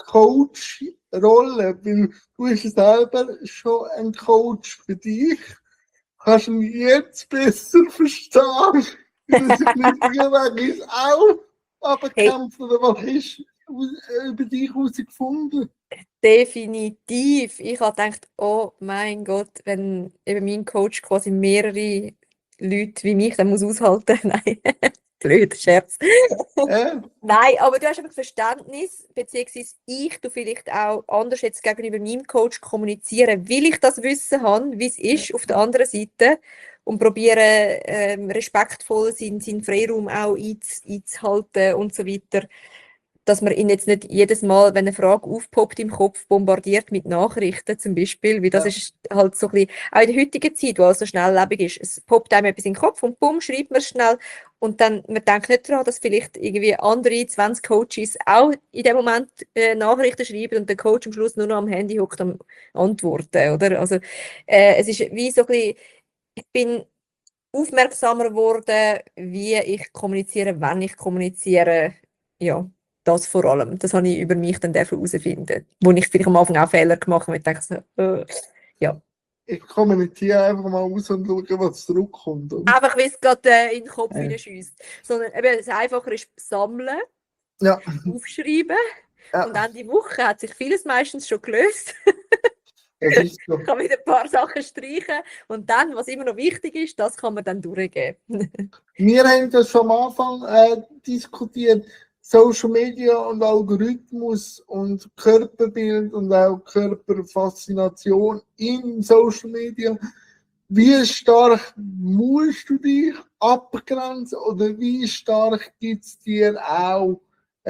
Coach-Rolle? Weil du bist selber schon ein Coach für dich. Kannst du mich jetzt besser verstehen? Dass ich nicht irgendwie auch abkämpfen oder was hast du über dich herausgefunden? Definitiv. Ich habe gedacht, oh mein Gott, wenn eben mein Coach quasi mehrere Leute wie mich dann muss aushalten. Nein. Blöd, Scherz. Ja, Nein, aber du hast einfach Verständnis, beziehungsweise ich tu vielleicht auch anders jetzt gegenüber meinem Coach kommunizieren, weil ich das Wissen habe, wie es ist auf der anderen Seite und probiere respektvoll seinen Freiraum auch einzuhalten und so weiter, dass man ihn jetzt nicht jedes Mal, wenn eine Frage aufpoppt im Kopf, bombardiert mit Nachrichten zum Beispiel, weil das ja. ist halt so ein bisschen, auch in der heutigen Zeit, wo alles so schnelllebig ist, es poppt einem etwas in den Kopf und bumm, schreibt man es schnell und dann, man denkt nicht daran, dass vielleicht irgendwie andere 20 Coaches auch in dem Moment Nachrichten schreiben und der Coach am Schluss nur noch am Handy hockt am Antworten, oder? Also es ist wie so ein bisschen, ich bin aufmerksamer geworden, wie ich kommuniziere, wenn ich kommuniziere. Ja, das vor allem. Das habe ich über mich dann herausfinden, wo ich vielleicht am Anfang auch Fehler gemacht habe. Ich denke so, ja. Ich kommuniziere einfach mal aus und schaue, was zurückkommt. Oder? Einfach, wie es gerade in den Kopf Ja. hineinschießt. Sondern eben, das Einfache ist sammeln, Ja, aufschreiben und ja, Ende Woche hat sich vieles meistens schon gelöst. das ist so. Ich kann wieder ein paar Sachen streichen und dann, was immer noch wichtig ist, das kann man dann durchgeben. Wir haben das schon am Anfang diskutiert. Social Media und Algorithmus und Körperbild und auch Körperfaszination in Social Media. Wie stark musst du dich abgrenzen oder wie stark gibt es dir auch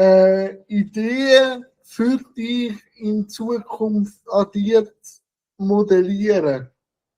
Ideen für dich in Zukunft an dir zu modellieren?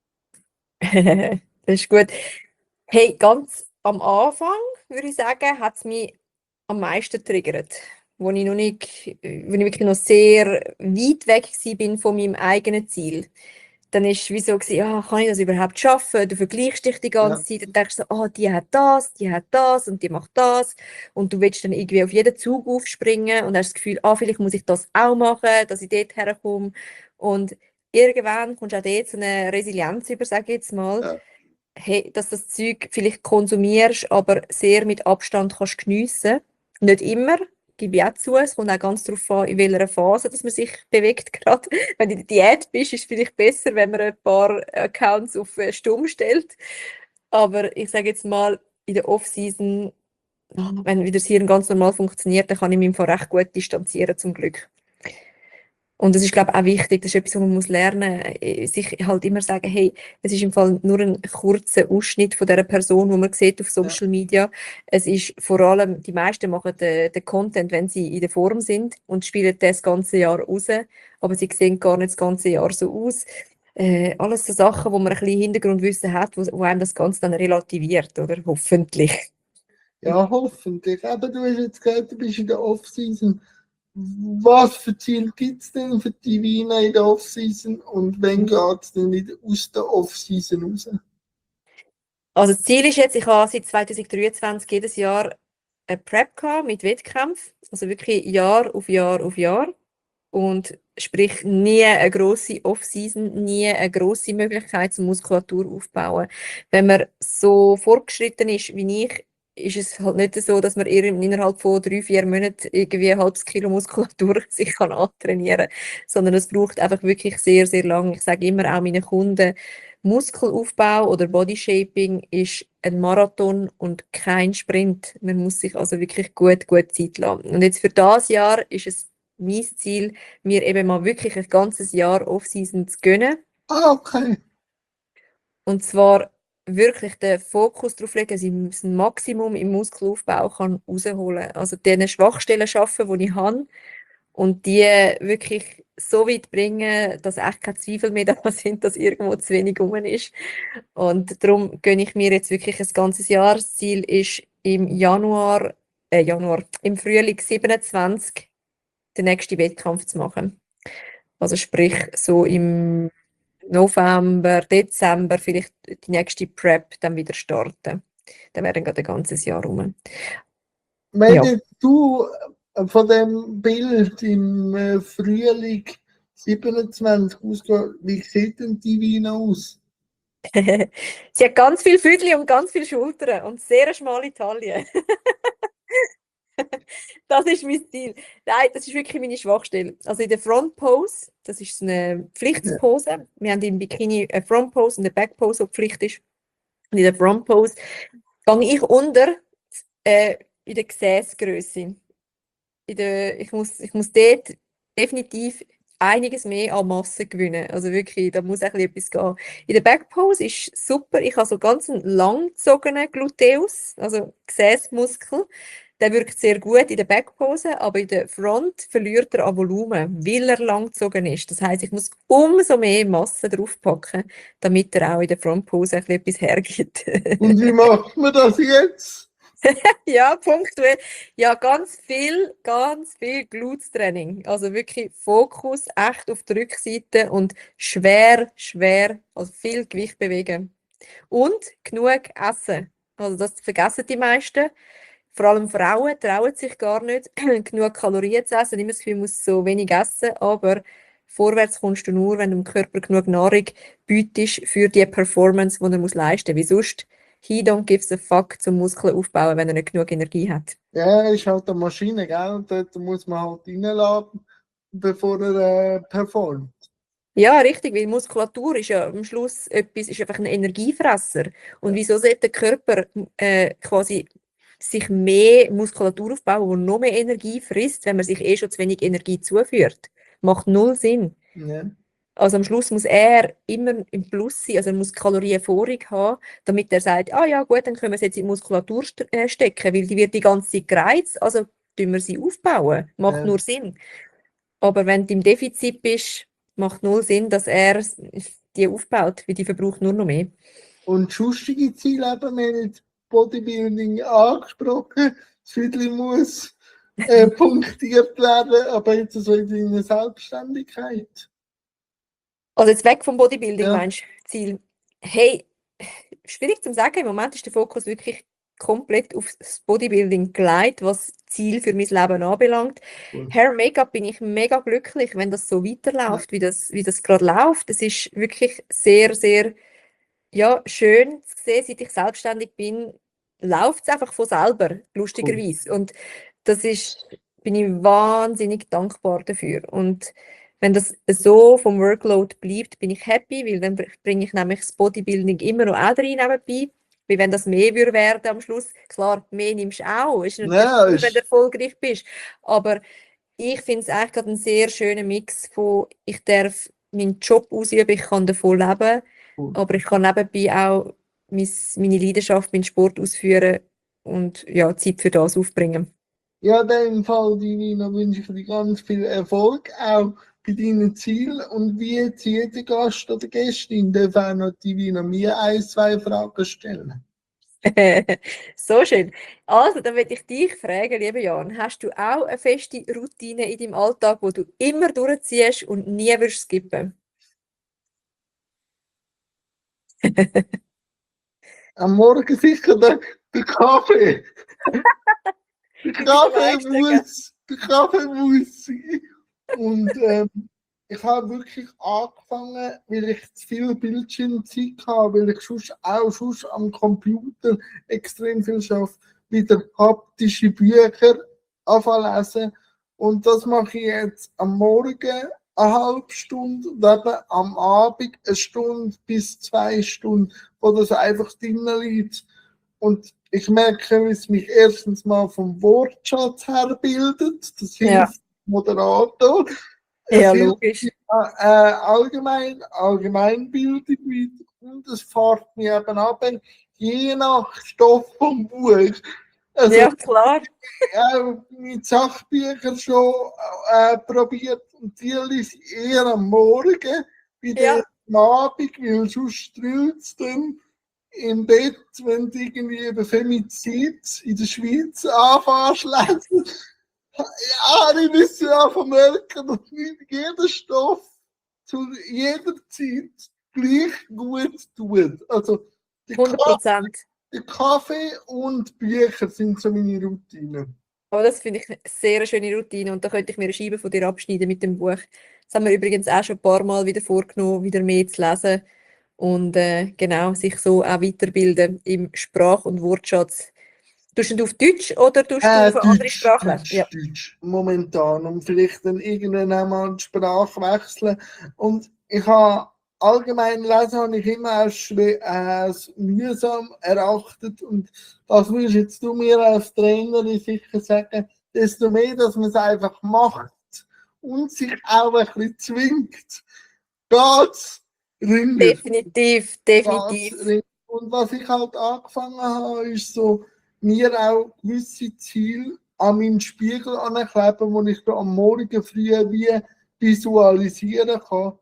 Das ist gut. Hey, ganz am Anfang, würde ich sagen, hat es mich am meisten triggert, wo ich noch nicht, wo ich wirklich noch sehr weit weg bin von meinem eigenen Ziel. Dann ist es wie so gewesen, ja, kann ich das überhaupt schaffen? Du vergleichst dich die ganze Ja, Zeit und denkst so, oh, die hat das und die macht das. Und du willst dann irgendwie auf jeden Zug aufspringen und hast das Gefühl, ah, vielleicht muss ich das auch machen, dass ich dort herkomme. Und irgendwann kommst du auch dort so eine Resilienz über, sage ich jetzt mal, ja. hey, dass das Zeug vielleicht konsumierst, aber sehr mit Abstand kannst geniessen. Nicht immer, gebe ich auch zu. Es kommt auch ganz darauf an, in welcher Phase dass man sich bewegt gerade. Wenn du in der Diät bist, ist es vielleicht besser, wenn man ein paar Accounts auf stumm stellt. Aber ich sage jetzt mal, in der Off-Season, wenn wieder das Hirn ganz normal funktioniert, dann kann ich mich im Fall recht gut distanzieren, zum Glück. Und das ist, glaube ich, auch wichtig, das ist etwas, was man muss lernen muss, sich halt immer sagen, hey, es ist im Fall nur ein kurzer Ausschnitt von dieser Person, die man sieht auf Ja. Social Media. Es ist vor allem, die meisten machen den Content, wenn sie in der Form sind und spielen das ganze Jahr raus, aber sie sehen gar nicht das ganze Jahr so aus. Alles so Sachen, wo man ein bisschen Hintergrundwissen hat, wo einem das Ganze dann relativiert, oder? Hoffentlich. Ja, hoffentlich. Aber du hast jetzt gesagt, du bist in der Off-Season. Was für Ziel gibt es denn für die Wiener in der Off-Season und wann geht es denn wieder aus der Off-Season raus? Also das Ziel ist jetzt, ich habe seit 2023 jedes Jahr eine Prep gehabt mit Wettkämpfen, also wirklich Jahr auf Jahr auf Jahr und sprich nie eine grosse Off-Season, nie eine grosse Möglichkeit zur Muskulatur aufbauen. Wenn man so fortgeschritten ist wie ich, ist es halt nicht so, dass man innerhalb von 3-4 Monaten irgendwie ein halbes Kilo Muskulatur sich kann antrainieren kann, sondern es braucht einfach wirklich sehr, sehr lange. Ich sage immer auch meinen Kunden, Muskelaufbau oder Bodyshaping ist ein Marathon und kein Sprint. Man muss sich also wirklich gut Zeit lassen. Und jetzt für das Jahr ist es mein Ziel, mir eben mal wirklich ein ganzes Jahr Off-Season zu gönnen. Ah, okay. Und zwar wirklich den Fokus darauf legen, dass ich das Maximum im Muskelaufbau kann rausholen kann. Also diese Schwachstellen schaffen, die ich habe und die wirklich so weit bringen, dass echt keine Zweifel mehr da sind, dass irgendwo zu wenig rum ist. Und darum gönne ich mir jetzt wirklich ein ganzes Jahr. Das Ziel ist im im Frühling 27 den nächsten Wettkampf zu machen. Also sprich so im November, Dezember vielleicht die nächste Prep dann wieder starten. Dann wäre dann gerade ein ganzes Jahr rum. Wenn Ja. jetzt du von dem Bild im Frühling 27 ausgehst, wie sieht denn die Wiener aus? Sie hat ganz viel Füdli und ganz viele Schultern und sehr eine schmale Taille. Das ist mein Ziel. Nein, das ist wirklich meine Schwachstelle. Also in der Front Pose, das ist so eine Pflichtpose. Wir haben im Bikini eine Front Pose und eine Back Pose, die Pflicht ist. Und in der Front Pose gehe ich unter In der Gesäßgrösse. Ich muss dort definitiv einiges mehr an Masse gewinnen. Also wirklich, da muss ein bisschen etwas gehen. In der Backpose ist super. Ich habe so ganz einen langgezogenen Gluteus, also Gesäßmuskel. Der wirkt sehr gut in der Backpose, aber in der Front verliert er an Volumen, weil er langgezogen ist. Das heisst, ich muss umso mehr Masse draufpacken, damit er auch in der Frontpose ein bisschen etwas hergibt. Und wie macht man das jetzt? Ja, punktuell. Ja, ganz viel Glutstraining. Also wirklich Fokus echt auf die Rückseite und schwer, also viel Gewicht bewegen. Und genug essen. Also das vergessen die meisten. Vor allem Frauen trauen sich gar nicht, genug Kalorien zu essen. Immer das Gefühl, man muss so wenig essen, aber vorwärts kommst du nur, wenn du dem Körper genug Nahrung bietest für die Performance, die er leisten muss. Wie sonst, he don't gives a fuck zum Muskeln aufbauen, wenn er nicht genug Energie hat. Ja, ist halt eine Maschine, gell? Und dort muss man halt reinladen, bevor er performt. Ja, richtig, weil Muskulatur ist ja am Schluss ist einfach ein Energiefresser. Und wieso sollte der Körper quasi sich mehr Muskulatur aufbauen, die noch mehr Energie frisst, wenn man sich schon zu wenig Energie zuführt? Macht null Sinn. Ja. Also am Schluss muss er immer im Plus sein, also er muss Kalorienvorrat haben, damit er sagt, ah ja gut, dann können wir es jetzt in die Muskulatur stecken, weil die wird die ganze Zeit gereizt, also tun wir sie aufbauen. Macht nur Sinn. Aber wenn du im Defizit bist, macht null Sinn, dass er die aufbaut, weil die verbraucht nur noch mehr. Und sonstige Ziele eben, wir haben jetzt Bodybuilding angesprochen, das Viertel muss punktiert werden, aber jetzt so in deiner Selbstständigkeit. Also jetzt weg vom Bodybuilding, Ja. meinst du, Ziel? Hey, schwierig zu sagen, im Moment ist der Fokus wirklich komplett auf das Bodybuilding gelegt, was Ziel für mein Leben anbelangt. Cool. Hair Make-up bin ich mega glücklich, wenn das so weiterläuft, wie das gerade läuft. Es ist wirklich sehr, sehr schön zu sehen, seit ich selbstständig bin, läuft es einfach von selber, lustigerweise. Und bin ich wahnsinnig dankbar dafür. Und wenn das so vom Workload bleibt, bin ich happy, weil dann bringe ich nämlich das Bodybuilding immer noch auch rein nebenbei. Weil wenn das mehr würde werden am Schluss, klar, mehr nimmst du auch. Ist natürlich cool, wenn du erfolgreich bist. Aber ich finde es eigentlich gerade einen sehr schönen Mix von, ich darf meinen Job ausüben, ich kann davon leben, aber ich kann nebenbei auch meine Leidenschaft, meinen Sport ausführen und ja, Zeit für das aufbringen. Ja, in dem Fall, Divina, wünsche ich dir ganz viel Erfolg, auch bei deinen Zielen. Und wie jetzt jeder Gast oder Gästin darf auch noch Divina mir 1-2 Fragen stellen. So schön. Also, dann würde ich dich fragen, lieber Jan, hast du auch eine feste Routine in deinem Alltag, die du immer durchziehst und nie wirst skippen? Am Morgen sicher der Kaffee. Der Kaffee muss sein. Und ich habe wirklich angefangen, weil ich zu viel Bildschirmzeit habe, weil ich sonst am Computer extrem viel arbeite, wieder haptische Bücher lesen. Und das mache ich jetzt am Morgen eine halbe Stunde und eben am Abend 1 Stunde bis 2 Stunden, wo das einfach drin liegt. Und ich merke, wie es mich erstens mal vom Wortschatz her bildet. Das hilft Moderator. Ja, logisch. Allgemeinbildung weiter. Und es fährt mir eben ab, je nach Stoff vom Buch. Also, ja, klar. Ich habe mit Sachbüchern schon probiert und die lese ich eher am Morgen, wieder am Abend, weil sonst drillt es dann im Bett, wenn du irgendwie über Femizid in der Schweiz anfängst lesen. Ja, ich muss ja einfach merken, dass nicht jeder Stoff zu jeder Zeit gleich gut tut. Also 100%. Der Kaffee und Bücher sind so meine Routinen. Aber das finde ich eine sehr schöne Routine und da könnte ich mir eine Scheibe von dir abschneiden mit dem Buch. Das haben wir übrigens auch schon ein paar Mal wieder vorgenommen, wieder mehr zu lesen und genau, sich so auch weiterbilden im Sprach- und Wortschatz. Tust du auf Deutsch oder tust du auf eine andere Sprache? Deutsch, momentan. Und vielleicht dann irgendwann einmal die Sprache wechseln. Und ich habe allgemein Lesen habe ich immer als mühsam erachtet und das würdest jetzt du mir als Trainerin sicher sagen, desto mehr, dass man es einfach macht und sich auch ein bisschen zwingt, geht's ringer. Definitiv, definitiv. Und was ich halt angefangen habe, ist so, mir auch gewisse Ziele an meinen Spiegel ankleben, wo ich da am Morgen früh wie visualisieren kann.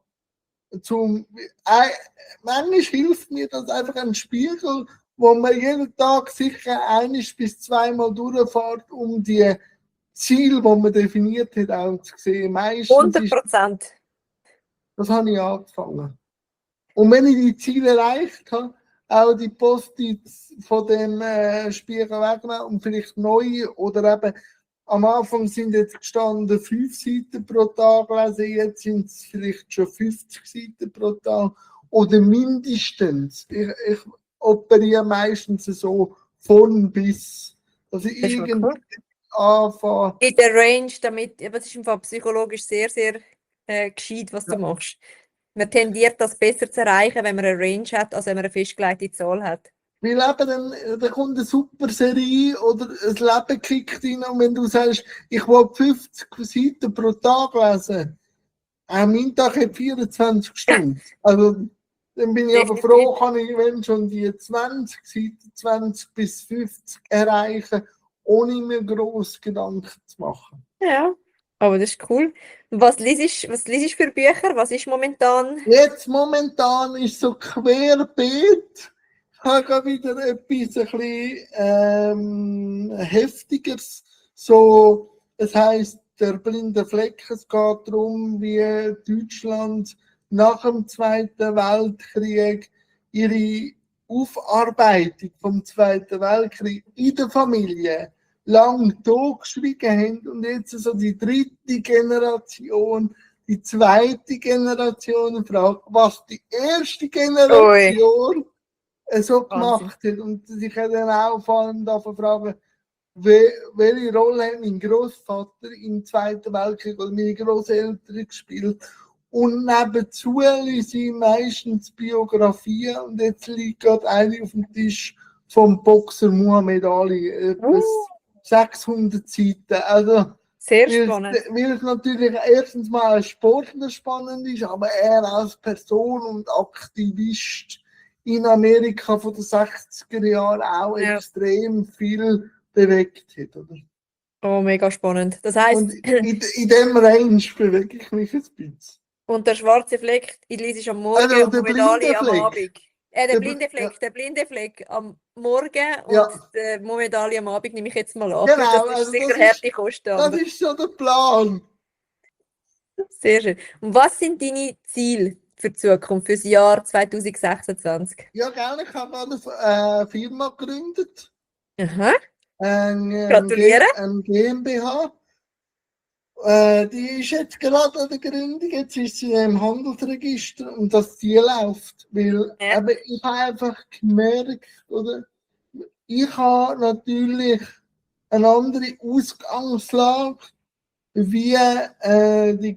Manchmal hilft mir das einfach ein Spiegel, wo man jeden Tag sicher 1 bis 2 Mal durchfährt, um die Ziele, die man definiert hat, auch zu sehen. Meistens ist 100%. das habe ich angefangen. Und wenn ich die Ziele erreicht habe, auch die Post-its von dem Spiegel wegnehmen und vielleicht neue oder eben am Anfang sind jetzt gestanden 5 Seiten pro Tag lesen, jetzt sind es vielleicht schon 50 Seiten pro Tag oder mindestens. Ich operiere meistens so von bis. Also Das ist mal irgendwie cool. anfangen. In der Range, damit, aber es ist im Fall psychologisch sehr, sehr gescheit, was du machst. Man tendiert, das besser zu erreichen, wenn man eine Range hat, als wenn man eine festgelegte Zahl hat. Weil eben dann kommt eine super Serie oder ein Leben kickt rein und wenn du sagst, ich will 50 Seiten pro Tag lesen, mein Tag hat 24 Stunden. Also dann bin ich aber froh, kann ich wenn schon die 20 Seiten, 20 bis 50 erreichen, ohne mir gross Gedanken zu machen. Ja, aber das ist cool. Was liest du für Bücher? Was ist momentan? Jetzt momentan ist so querbeet. Ich habe gerade wieder etwas ein bisschen Heftiges. So, es heisst der blinde Fleck. Es geht darum, wie Deutschland nach dem Zweiten Weltkrieg ihre Aufarbeitung vom Zweiten Weltkrieg in der Familie lang totgeschwiegen haben und jetzt so die dritte Generation, die zweite Generation fragt, was die erste Generation so gemacht hat. Und sich dann auch vor allem davon fragen, welche Rolle hat mein Großvater im Zweiten Weltkrieg oder meine Großeltern gespielt. Und nebenzu sind meistens Biografien und jetzt liegt gerade eine auf dem Tisch vom Boxer Muhammad Ali. Etwas 600 Seiten. Also, sehr spannend. Weil es natürlich erstens mal als Sportler spannend ist, aber er als Person und Aktivist in Amerika von den 60er Jahren auch extrem viel bewegt hat. Oder? Oh, mega spannend. Das heisst, und in dem Range bewege ich mich ein bisschen. Und der schwarze Fleck, ich lese am Morgen also, und Muhammad am Abend. Der blinde Fleck am Morgen und der Muhammad Ali am Abend nehme ich jetzt mal an. Genau, das ist sicher harte Kost. Das ist so der Plan. Sehr schön. Und was sind deine Ziele für die Zukunft, für das Jahr 2026? Ja, gerne. Ich habe eine Firma gegründet. Aha. Gratuliere. Eine GmbH. Die ist jetzt gerade an der Gründung, jetzt ist sie im Handelsregister und das Ziel läuft. Weil eben, ich habe einfach gemerkt, oder? Ich habe natürlich eine andere Ausgangslage wie die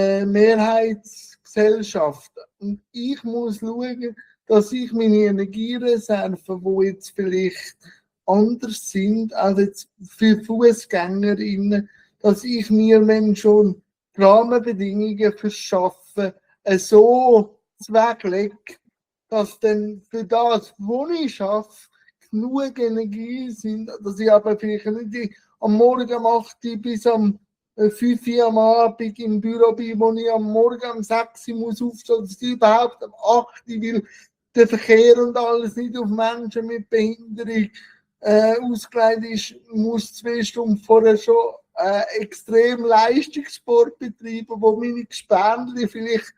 Mehrheitsgesellschaft. Und ich muss schauen, dass ich meine Energiereserven, die jetzt vielleicht anders sind als jetzt für Fußgängerinnen, dass ich mir, wenn schon Rahmenbedingungen verschaffe, so zweglege, dass dann für das, was ich schaffe, genug Energie sind, dass ich aber vielleicht nicht am Morgen um 8 Uhr bis am 5 Uhr am Abend im Büro bin, wo ich am Morgen um 6 Uhr muss aufstehen, dass ich überhaupt am 8 Uhr, weil der Verkehr und alles nicht auf Menschen mit Behinderung ausgelegt ist, muss 2 Stunden vorher schon extrem Leistungssport betreiben, wo meine Gespendli vielleicht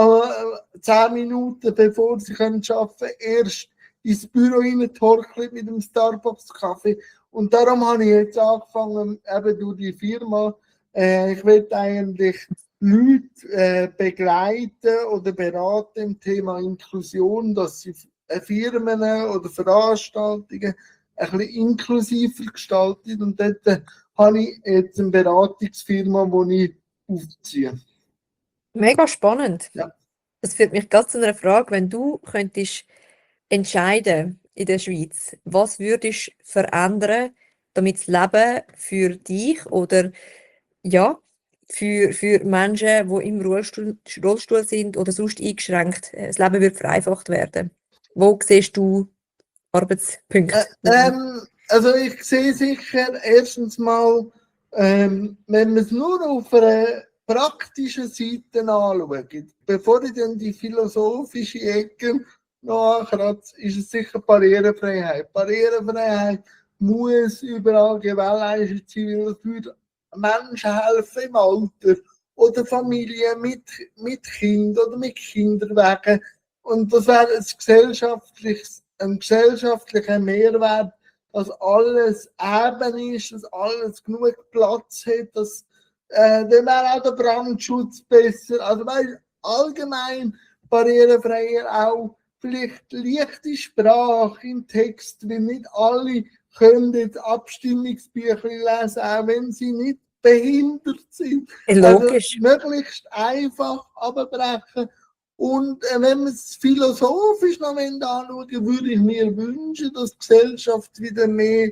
10 Minuten bevor sie arbeiten können, erst ins Büro reintorkeln mit dem Starbucks-Kaffee. Und darum habe ich jetzt angefangen, eben durch die Firma, ich will eigentlich Leute begleiten oder beraten im Thema Inklusion, dass sie Firmen oder Veranstaltungen ein bisschen inklusiver gestaltet. Und dort habe ich jetzt eine Beratungsfirma, die ich aufziehe. Mega spannend. Ja. Das führt mich gerade zu einer Frage, wenn du könntest entscheiden in der Schweiz, was würdest du verändern, damit das Leben für dich oder ja, für Menschen, die im Rollstuhl sind oder sonst eingeschränkt, das Leben wird vereinfacht werden. Wo siehst du Arbeitspunkte? Also ich sehe sicher erstens mal, wenn man es nur auf einer praktischen Seite anschaut, bevor ich dann die philosophische Ecke noch ankratze, ist es sicher Barrierefreiheit. Barrierefreiheit muss überall gewährleistet sein, weil es würde Menschen helfen im Alter oder Familien mit Kindern oder mit Kinderwegen. Und das wäre ein gesellschaftlicher Mehrwert, dass alles eben ist, dass alles genug Platz hat, dass dann wäre auch der Brandschutz besser. Also weil allgemein barrierefreier auch vielleicht leichte Sprache im Text, weil nicht alle können jetzt Abstimmungsbücher lesen, auch wenn sie nicht behindert sind. Logisch. Also möglichst einfach abbrechen. Und wenn man es philosophisch noch anschauen, würde ich mir wünschen, dass die Gesellschaft wieder mehr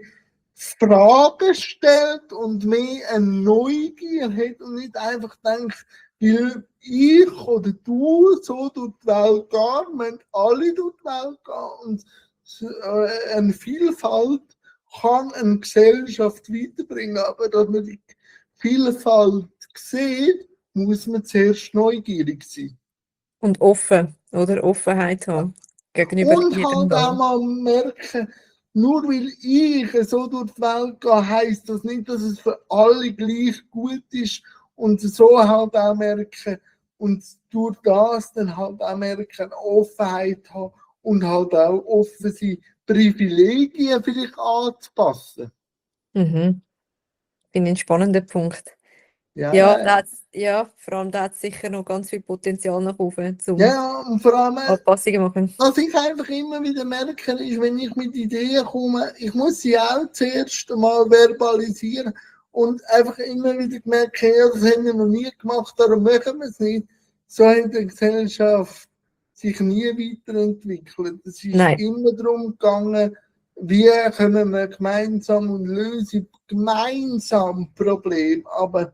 Fragen stellt und mehr eine Neugier hat und nicht einfach denkt, weil ich oder du so durch die Welt gehen, wir alle durch die Welt gehen und eine Vielfalt kann eine Gesellschaft weiterbringen, aber dass man die Vielfalt sieht, muss man zuerst neugierig sein. Und offen, oder? Offenheit haben gegenüber Und jedem halt auch Land. mal merken, nur weil ich so durch die Welt gehe, heisst das nicht, dass es für alle gleich gut ist. Und so halt auch merken und durch das dann halt auch merken, Offenheit haben und halt auch offen sein, Privilegien vielleicht anzupassen. Mhm. Finde ich einen spannenden Punkt. Ja, Ja, vor allem da hat es sicher noch ganz viel Potenzial nach oben, zum ja, und vor allem, Anpassungen machen. was ich einfach immer wieder merke, ist, wenn ich mit Ideen komme, ich muss sie auch zuerst mal verbalisieren und einfach immer wieder merken, ja, das haben wir noch nie gemacht, darum machen wir es nicht. So hat die Gesellschaft sich nie weiterentwickelt. Es ist Nein. immer darum gegangen, wie können wir gemeinsam und lösen gemeinsam Probleme. Aber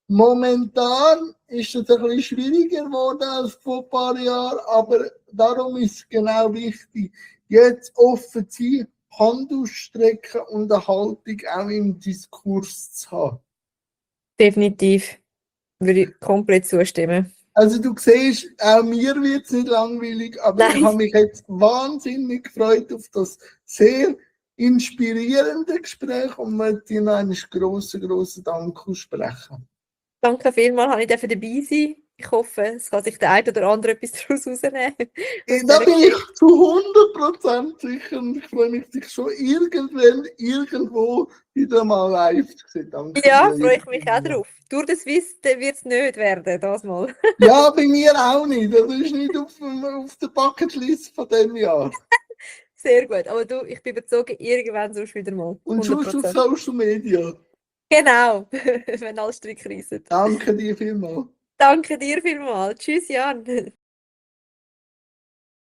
momentan ist es ein bisschen schwieriger geworden als vor ein paar Jahren, aber darum ist es genau wichtig, jetzt offen zu sein, Hand ausstrecken und eine Haltung auch im Diskurs zu haben. Definitiv. Würde ich komplett zustimmen. Also du siehst, auch mir wird es nicht langweilig, aber Nein. ich habe mich jetzt wahnsinnig gefreut auf das sehr inspirierende Gespräch und möchte dir noch einen grossen Dank aussprechen. Danke vielmals, ich durfte dabei sein. Ich hoffe, es kann sich der eine oder andere etwas daraus rausnehmen. Da bin ich zu 100% sicher und ich freue mich, dich schon irgendwann, irgendwo wieder mal live zu sehen. Danke Ja, dir. freue ich mich auch drauf. Durch das Wissen wird es nicht werden, das mal. Ja, bei mir auch nicht. Das ist nicht auf der Bucketlist von diesem Jahr. Sehr gut, aber du, ich bin überzeugt, irgendwann sonst wieder mal. Und schon auf 100%. Social Media. Genau, wenn alle Stricke reissen. Danke dir vielmals. Danke dir vielmals. Tschüss, Jan.